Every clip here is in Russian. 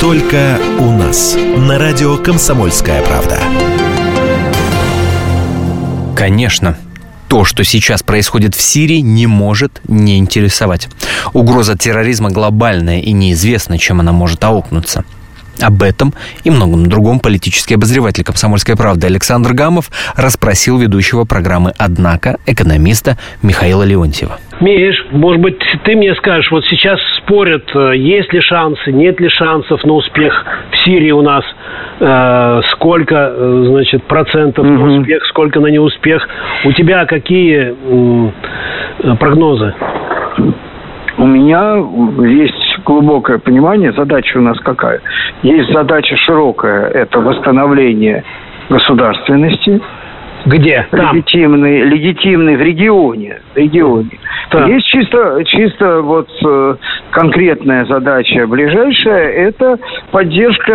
Только у нас. На радио «Комсомольская правда». Конечно. То, что сейчас происходит в Сирии, не может не интересовать. Угроза терроризма глобальная, и неизвестно, чем она может аукнуться. Об этом и многом другом политический обозреватель «Комсомольской правды» Александр Гамов расспросил ведущего программы «Однако» экономиста Михаила Леонтьева. Миш, может быть, ты мне скажешь, вот сейчас спорят, есть ли шансы, нет ли шансов на успех в Сирии у нас, сколько, значит, процентов на успех, сколько на неуспех. У тебя какие прогнозы? У меня есть глубокое понимание, задача у нас какая. Есть задача широкая, это восстановление государственности. Где? Легитимный в регионе. Да. Есть чисто вот конкретная задача ближайшая, это поддержка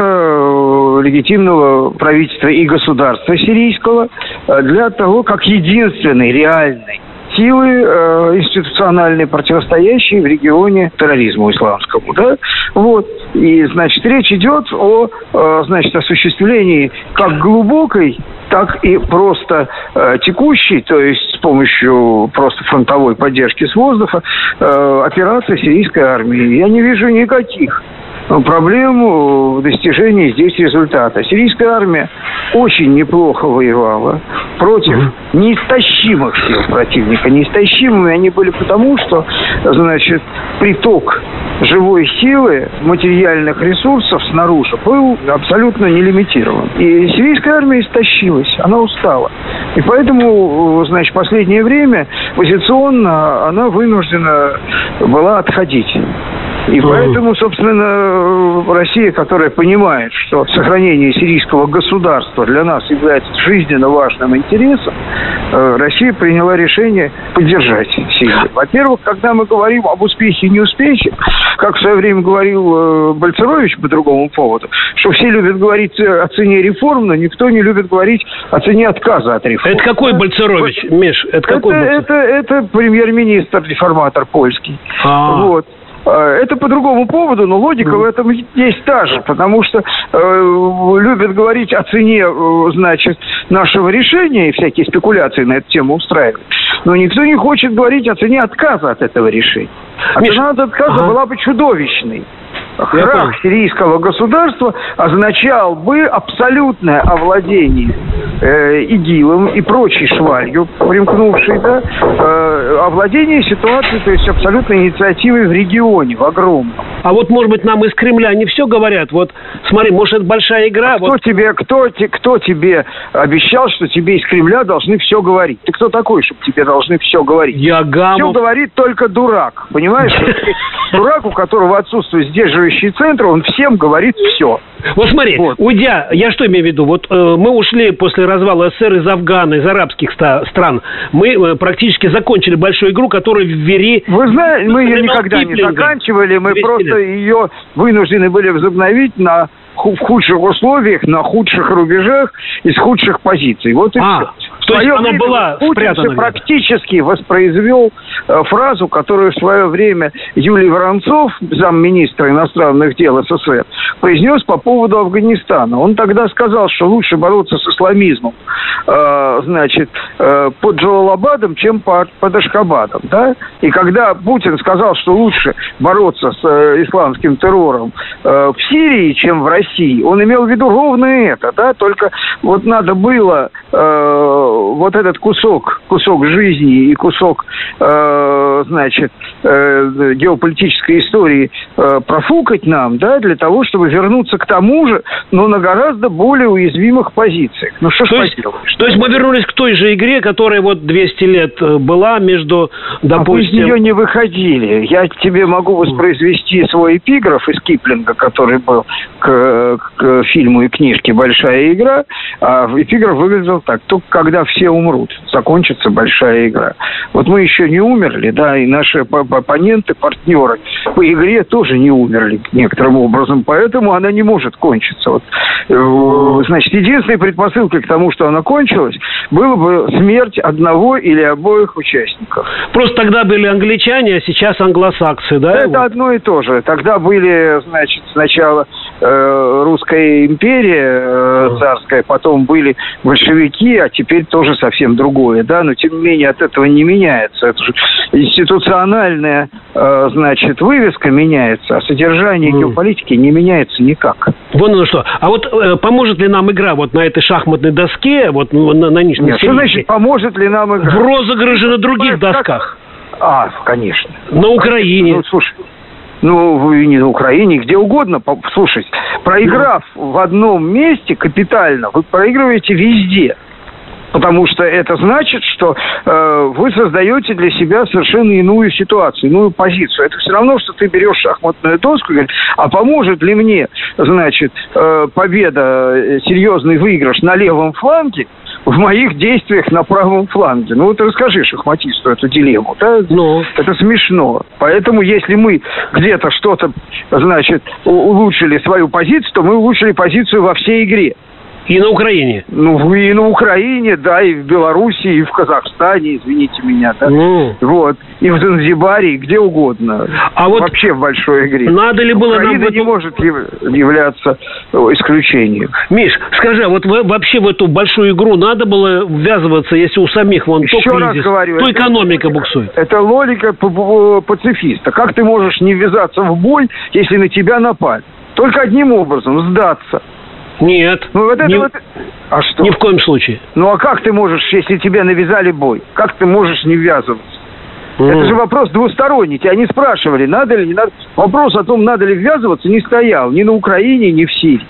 легитимного правительства и государства сирийского для того, как единственной реальной силы институциональные, противостоящие в регионе терроризму исламскому, да, вот, и, значит, речь идет о, значит, осуществлении как глубокой, так и просто текущей, то есть с помощью просто фронтовой поддержки с воздуха, операции сирийской армии. Я не вижу никаких проблем в достижении здесь результата. Сирийская армия очень неплохо воевала против неистощимых сил противника. Неистощимыми они были потому, что, значит, приток живой силы, материальных ресурсов снаружи был абсолютно нелимитирован. И сирийская армия истощилась, она устала. И поэтому, значит, в последнее время позиционно она вынуждена была отходить. И поэтому, собственно, Россия, которая понимает, что сохранение сирийского государства для нас является жизненно важным интересом, Россия приняла решение поддержать Сирию. Во-первых, когда мы говорим об успехе и неуспехе, как в свое время говорил Бальцерович по другому поводу, что все любят говорить о цене реформ, но никто не любит говорить о цене отказа от реформ. Это какой Бальцерович, Миш? Это премьер-министр, реформатор польский. Вот. Это по другому поводу, но логика в этом есть та же, потому что любят говорить о цене, значит, нашего решения и всякие спекуляции на эту тему устраивать. Но никто не хочет говорить о цене отказа от этого решения. А цена от отказа была бы чудовищной. Крах сирийского государства означал бы абсолютное овладение ИГИЛом и прочей швалью, примкнувшей, да, овладение ситуацией, то есть абсолютной инициативой в регионе, в огромном. А вот, может быть, нам из Кремля не все говорят? Вот, смотри, может, это большая игра? Кто тебе обещал, что тебе из Кремля должны все говорить? Ты кто такой, чтобы тебе должны все говорить? Я Гамов. Все говорит только дурак, понимаешь? Дурак, у которого отсутствует сдерживающий центр, он всем говорит все. Вот смотри, уйдя, я что имею в виду? Вот мы ушли после развала СССР из Афгана, из арабских стран. Мы практически закончили большую игру, которую ввели... Вы знаете, мы ее никогда не заканчивали, мы просто ее вынуждены были возобновить в худших условиях, на худших рубежах, из худших позиций. Вот и все. То есть она была спрятана? Практически воспроизвел фразу, которую в свое время Юлий Воронцов, замминистра иностранных дел СССР, произнес по поводу Афганистана. Он тогда сказал, что лучше бороться с исламизмом, значит, под Джалалабадом, чем под Ашхабадом. Да? И когда Путин сказал, что лучше бороться с исламским террором в Сирии, чем в России, он имел в виду ровно это. Да? Только вот надо было вот этот кусок жизни и кусок, значит, геополитической истории профукать нам, да, для того, чтобы вернуться к тому же, но на гораздо более уязвимых позициях. Ну, что ж поделаешь. То есть мы вернулись к той же игре, которая вот 200 лет была между, допустим... А мы из нее не выходили. Я тебе могу воспроизвести свой эпиграф из Киплинга, который был к фильму и книжке «Большая игра». А эпиграф выглядел так: только когда все умрут, закончится большая игра. Вот мы еще не умерли, да, и наши оппоненты, партнеры по игре тоже не умерли некоторым образом, поэтому она не может кончиться. Вот. Значит, единственной предпосылкой к тому, что она кончилась, было бы смерть одного или обоих участников. Просто тогда были англичане, а сейчас англосаксы, да? Это одно и то же. Тогда были, значит, сначала русская империя царская, потом были большевики, а теперь тоже совсем другое, да, но тем не менее от этого не меняется. Это же институциональная, значит, вывеска меняется, а содержание геополитики не меняется никак. Вон оно что. А вот поможет ли нам игра вот на этой шахматной доске, вот на нынешней Нет, что значит, поможет ли нам игра? В розыгрыше на других досках. Конечно. На Украине. Ну, слушай, не на Украине, где угодно. Слушай, проиграв в одном месте капитально, вы проигрываете везде. Потому что это значит, что вы создаете для себя совершенно иную ситуацию, иную позицию. Это все равно, что ты берешь шахматную доску и говоришь, а поможет ли мне, значит, победа, серьезный выигрыш на левом фланге в моих действиях на правом фланге? Ну, вот расскажи шахматисту эту дилемму, да? Это смешно. Поэтому, если мы где-то что-то, значит, улучшили свою позицию, то мы улучшили позицию во всей игре. И на Украине. И на Украине, да, и в Беларуси, и в Казахстане, извините меня, да. Вот. И в Занзибаре, и где угодно. А вот вообще в большой игре. Надо ли было Украина не может являться исключением. Миш, скажи, а вот вообще в эту большую игру надо было ввязываться, если у самих вон еще то кризис, раз говорю, то экономика буксует? Это логика пацифиста. Как ты можешь не ввязаться в бой, если на тебя напали? Только одним образом – сдаться. Нет. А что? Ни в коем случае. А как ты можешь, если тебе навязали бой? Как ты можешь не ввязываться? Это же вопрос двусторонний. Тебя не спрашивали, надо ли, не надо. Вопрос о том, надо ли ввязываться, не стоял. Ни на Украине, ни в Сирии.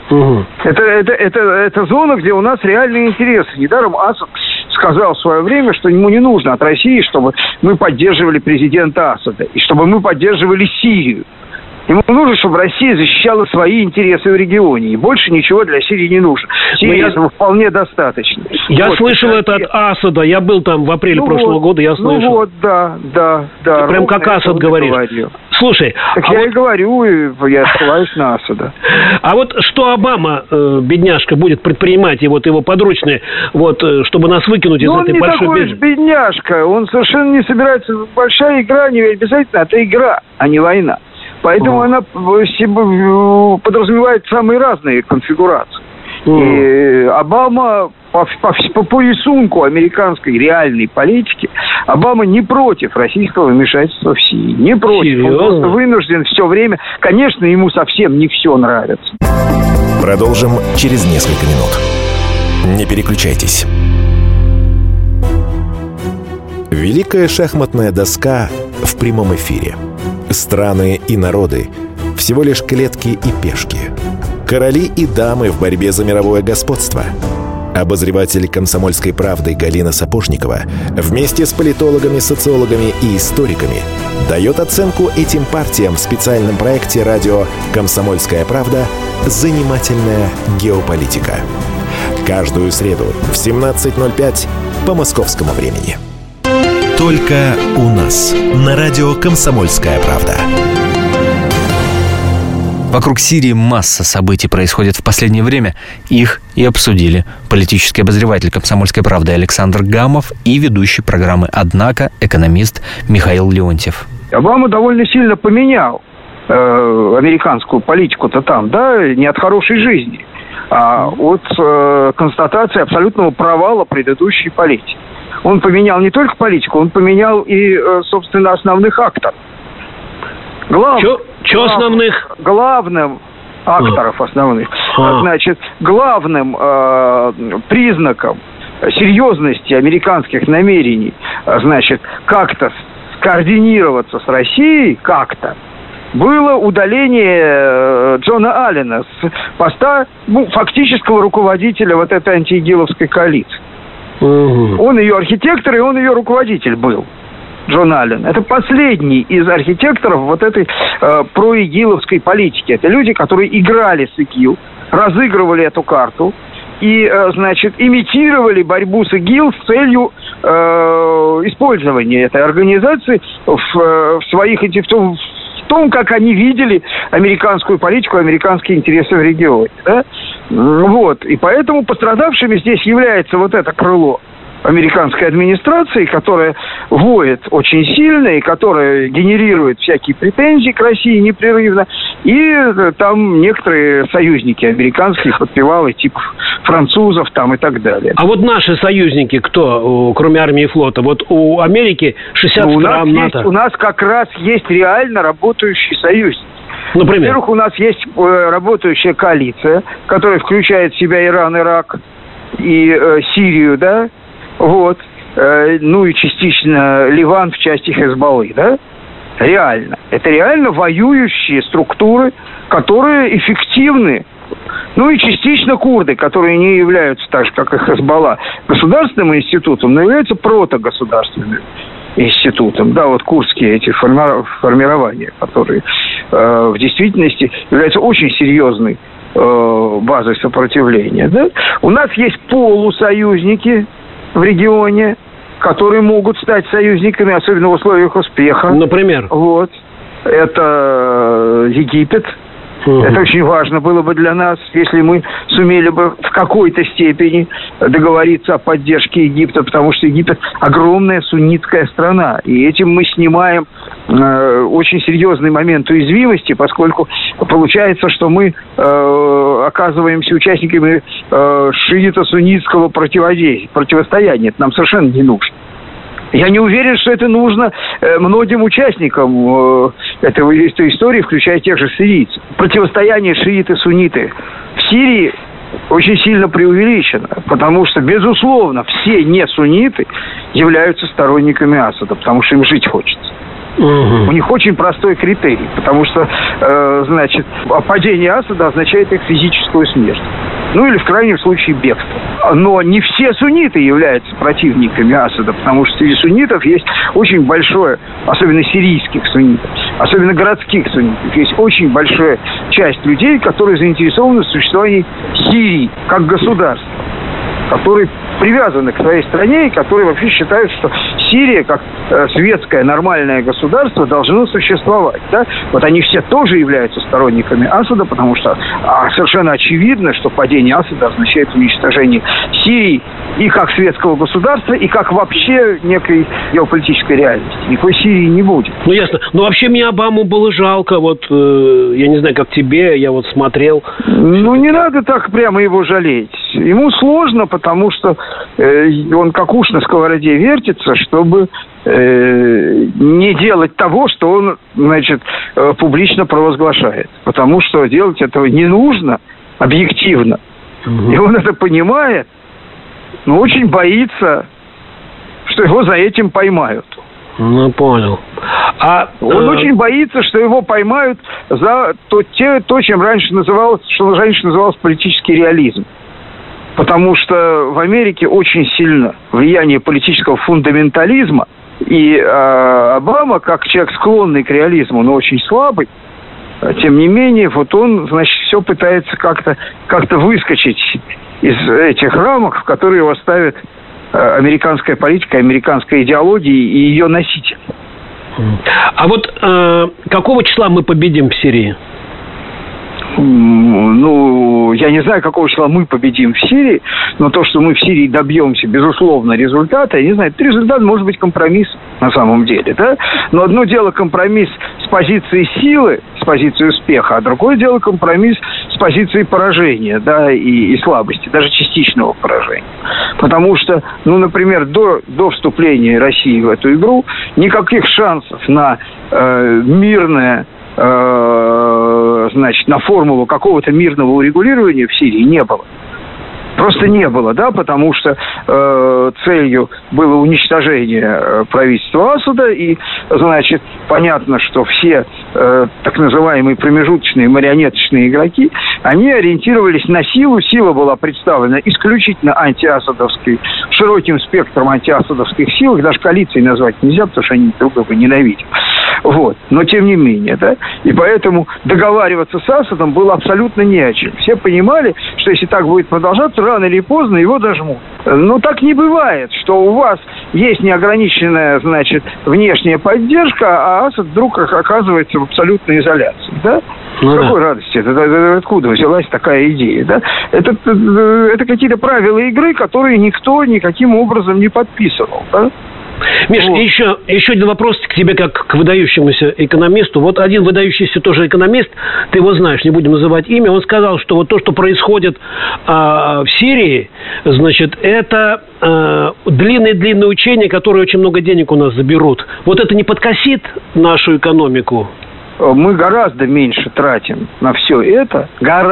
Это зона, где у нас реальные интересы. Недаром Асад сказал в свое время, что ему не нужно от России, чтобы мы поддерживали президента Асада. И чтобы мы поддерживали Сирию. Ему нужно, чтобы Россия защищала свои интересы в регионе. И больше ничего для Сирии не нужно. Сирии этого вполне достаточно. Я слышал это от Асада. Я был там в апреле прошлого года, я слышал. Да. Ты прям как Асад говоришь. Слушай. Так я и говорю, я ссылаюсь на Асада. А вот что Обама, бедняжка, будет предпринимать, и вот его подручные, вот, чтобы нас выкинуть из этой большой он не такой же бедняжка. Он совершенно не собирается. Большая игра, не обязательно, это игра, а не война. Поэтому она подразумевает самые разные конфигурации. И Обама по рисунку американской реальной политики, Обама не против российского вмешательства в Сирию. Не против. Серьезно? Он просто вынужден все время. Конечно, ему совсем не все нравится. Продолжим через несколько минут. Не переключайтесь. Великая шахматная доска в прямом эфире. Страны и народы – всего лишь клетки и пешки. Короли и дамы в борьбе за мировое господство. Обозреватель «Комсомольской правды» Галина Сапожникова вместе с политологами, социологами и историками дает оценку этим партиям в специальном проекте радио «Комсомольская правда. Занимательная геополитика». Каждую среду в 17:05 по московскому времени. Только у нас. На радио «Комсомольская правда». Вокруг Сирии масса событий происходит в последнее время. Их и обсудили политический обозреватель «Комсомольской правды» Александр Гамов и ведущий программы «Однако» экономист Михаил Леонтьев. Обама довольно сильно поменял американскую политику-то там, да, не от хорошей жизни, а от констатации абсолютного провала предыдущей политики. Он поменял не только политику, он поменял и, собственно, основных акторов. Основных? Главным акторов основных. Значит, главным признаком серьезности американских намерений, значит, как-то скоординироваться с Россией, было удаление Джона Аллена с поста фактического руководителя вот этой антиигиловской коалиции. Он ее архитектор, и он ее руководитель был, Джон Аллен. Это последний из архитекторов вот этой проигиловской политики. Это люди, которые играли с ИГИЛ, разыгрывали эту карту и, значит, имитировали борьбу с ИГИЛ с целью использования этой организации в своих в том, как они видели американскую политику, американские интересы в регионе. Да? Вот. И поэтому пострадавшими здесь является вот это крыло американской администрации, которая воет очень сильно и которая генерирует всякие претензии к России непрерывно. И там некоторые союзники американские, подпевалы типа французов там и так далее. А вот наши союзники кто, кроме армии и флота? Вот у Америки 60 стран НАТО. У нас как раз есть реально работающие союзники. Например? Во-первых, у нас есть работающая коалиция, которая включает в себя Иран, Ирак и Сирию, да? Вот. Ну и частично Ливан в части Хезболлы, да? Реально. Это реально воюющие структуры, которые эффективны. Ну и частично курды, которые не являются, так же, как и Хезболла, государственным институтом, но являются протогосударственным институтом. Да, вот курдские эти формирования, которые в действительности являются очень серьезной базой сопротивления. Да? У нас есть полусоюзники в регионе, которые могут стать союзниками, особенно в условиях успеха. Например? Вот. Это Египет. Это очень важно было бы для нас, если мы сумели бы в какой-то степени договориться о поддержке Египта, потому что Египет огромная суннитская страна. И этим мы снимаем очень серьезный момент уязвимости, поскольку получается, что мы оказываемся участниками шиито-суннитского противостояния. Это нам совершенно не нужно. Я не уверен, что это нужно многим участникам этой истории, включая тех же сирийцев. Противостояние шииты-сунниты в Сирии очень сильно преувеличено, потому что, безусловно, все не-сунниты являются сторонниками Асада, потому что им жить хочется. У них очень простой критерий, потому что, значит, падение Асада означает их физическую смерть. Ну, или, в крайнем случае, бегство. Но не все сунниты являются противниками Асада, потому что среди суннитов есть очень большое, особенно сирийских суннитов, особенно городских суннитов, есть очень большая часть людей, которые заинтересованы в существовании Сирии как государства, которые привязаны к своей стране и которые вообще считают, что Сирия, как светское нормальное государство, должно существовать. Да? Вот они все тоже являются сторонниками Асада, потому что совершенно очевидно, что падение Асада означает уничтожение Сирии и как светского государства, и как вообще некой геополитической реальности. Никакой Сирии не будет. Ну, ясно. Но вообще мне Обаму было жалко. Вот, я не знаю, как тебе, я вот смотрел. Ну, не надо так прямо его жалеть. Ему сложно, потому что он как уж на сковороде вертится, чтобы не делать того, что он, значит, публично провозглашает. Потому что делать этого не нужно объективно. И он это понимает, но очень боится, что его за этим поймают. Ну, понял. Он очень боится, что его поймают за то, чем раньше называлось политический реализм. Потому что в Америке очень сильно влияние политического фундаментализма. И Обама, как человек, склонный к реализму, но очень слабый, тем не менее, вот он, значит, все пытается как-то выскочить из этих рамок, в которые его ставит американская политика, американская идеология и ее носитель. А вот какого числа мы победим в Сирии? Ну, я не знаю, какого числа мы победим в Сирии, но то, что мы в Сирии добьемся, безусловно, результата, я не знаю, этот результат может быть компромисс на самом деле, да? Но одно дело компромисс с позиции силы, с позиции успеха, а другое дело компромисс с позиции поражения, да, и слабости, даже частичного поражения. Потому что, ну, например, до вступления России в эту игру никаких шансов на мирное, значит, на формулу какого-то мирного урегулирования в Сирии не было. Просто не было, да, потому что целью было уничтожение правительства Асада, и, значит, понятно, что все так называемые промежуточные марионеточные игроки, они ориентировались на силу. Сила была представлена исключительно антиасадовской, широким спектром антиасадовских сил, их даже коалицией назвать нельзя, потому что они друг друга ненавидят. Вот. Но тем не менее, да, и поэтому договариваться с Асадом было абсолютно не о чем. Все понимали, что если так будет продолжаться, рано или поздно его дожмут. Но так не бывает, что у вас есть неограниченная, значит, внешняя поддержка, а Асад вдруг оказывается в абсолютной изоляции, да? Какой радости? Это откуда взялась такая идея, да? Это какие-то правила игры, которые никто никаким образом не подписывал, да? Миш, еще один вопрос к тебе, как к выдающемуся экономисту. Вот один выдающийся тоже экономист, ты его знаешь, не будем называть имя, он сказал, что вот то, что происходит в Сирии, значит, это длинные учения, которые очень много денег у нас заберут. Вот это не подкосит нашу экономику? Мы гораздо меньше тратим на все это,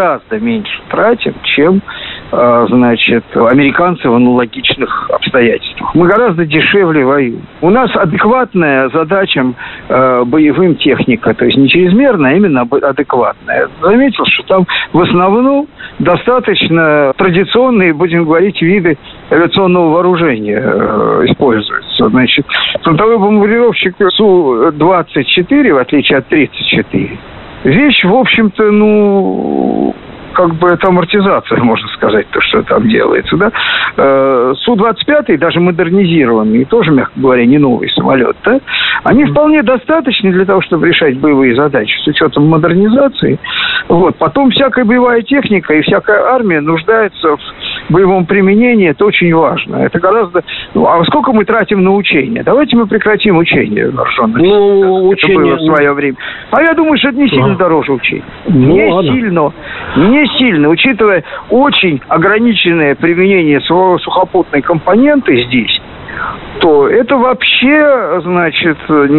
чем, значит, американцы в аналогичных обстоятельствах. Мы гораздо дешевле воюем. У нас адекватная задачам боевым техника, то есть не чрезмерная, а именно адекватная. Заметил, что там в основном достаточно традиционные, будем говорить, виды авиационного вооружения используются. Значит, фронтовой бомбардировщик Су-24, в отличие от 34, вещь, в общем-то, как бы это амортизация, можно сказать, то, что там делается, да. Су-25, даже модернизированный, тоже, мягко говоря, не новый самолет, да, они вполне достаточны для того, чтобы решать боевые задачи с учетом модернизации. Вот. Потом всякая боевая техника и всякая армия нуждается в боевом применении, это очень важно. Это гораздо... а сколько мы тратим на учения? Давайте мы прекратим учения вооруженных. Учения... Это было в свое время. А я думаю, что это не сильно дороже учений. Не сильно, учитывая очень ограниченное применение сухопутной компоненты здесь, то это вообще, значит,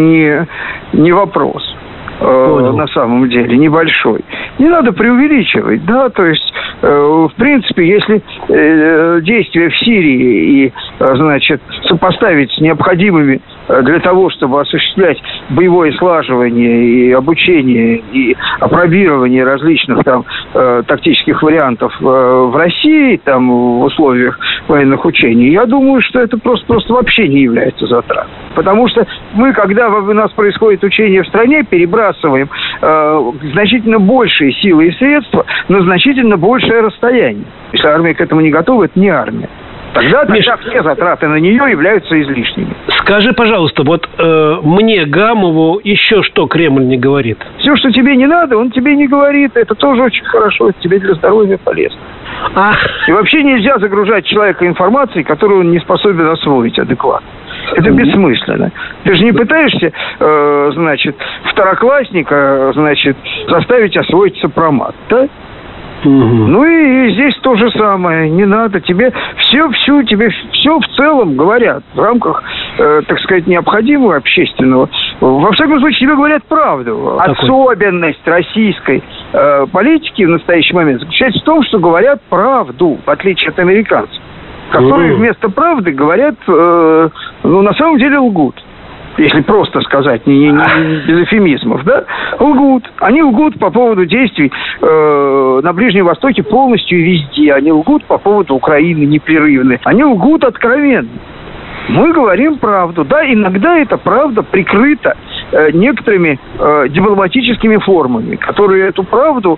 не вопрос. На самом деле, небольшой. Не надо преувеличивать, да, то есть, в принципе, если действия в Сирии и, значит, сопоставить с необходимыми для того, чтобы осуществлять боевое слаживание и обучение и апробирование различных там тактических вариантов в России, там, в условиях военных учений, я думаю, что это просто вообще не является затратой. Потому что мы, когда у нас происходит учение в стране, перебрасываем значительно большие силы и средства на значительно большее расстояние. Если армия к этому не готова, это не армия. Тогда все затраты на нее являются излишними. Скажи, пожалуйста, вот мне, Гамову, еще что Кремль не говорит? Все, что тебе не надо, он тебе не говорит. Это тоже очень хорошо, это тебе для здоровья полезно. И вообще нельзя загружать человека информацией, которую он не способен освоить адекватно. Это бессмысленно. Ты же не пытаешься, значит, второклассника, значит, заставить освоить сопромат, да? Ну и здесь то же самое. Не надо. Тебе все в целом говорят в рамках, так сказать, необходимого общественного. Во всяком случае, тебе говорят правду. Особенность российской политики в настоящий момент заключается в том, что говорят правду, в отличие от американцев, которые вместо правды говорят, на самом деле лгут. Если просто сказать, не без эфемизмов, да, лгут. Они лгут по поводу действий на Ближнем Востоке полностью и везде. Они лгут по поводу Украины непрерывно. Они лгут откровенно. Мы говорим правду. Да, иногда эта правда прикрыта некоторыми дипломатическими формами, которые эту правду,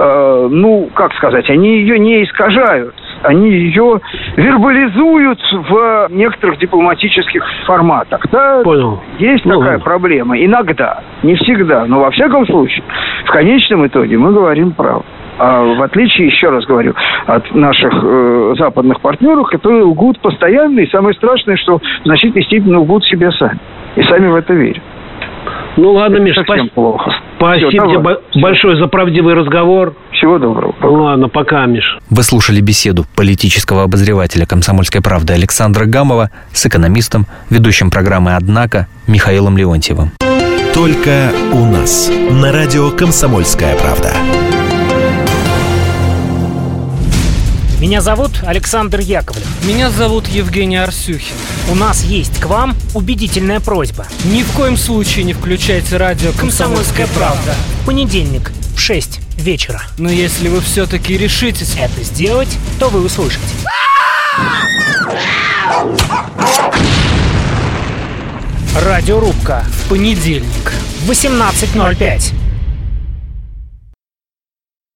они ее не искажают. Они ее вербализуют в некоторых дипломатических форматах. Да, понял. Есть такая проблема. Иногда. Не всегда. Но во всяком случае, в конечном итоге мы говорим правду. А в отличие, еще раз говорю, от наших западных партнеров, которые лгут постоянно, и самое страшное, что в значительной степени лгут себе сами. И сами в это верят. Ну ладно, Миш, плохо. Спасибо тебе большое за правдивый разговор. Всего доброго. Пока. Ладно, пока, Миш. Вы слушали беседу политического обозревателя «Комсомольской правды» Александра Гамова с экономистом, ведущим программы «Однако» Михаилом Леонтьевым. Только у нас. На радио «Комсомольская правда». Меня зовут Александр Яковлев. Меня зовут Евгений Арсюхин. У нас есть к вам убедительная просьба. Ни в коем случае не включайте радио «Комсомольская правда» в понедельник в 6 вечера. Но если вы все-таки решитесь это сделать, то вы услышите. Радиорубка в понедельник в 18:05.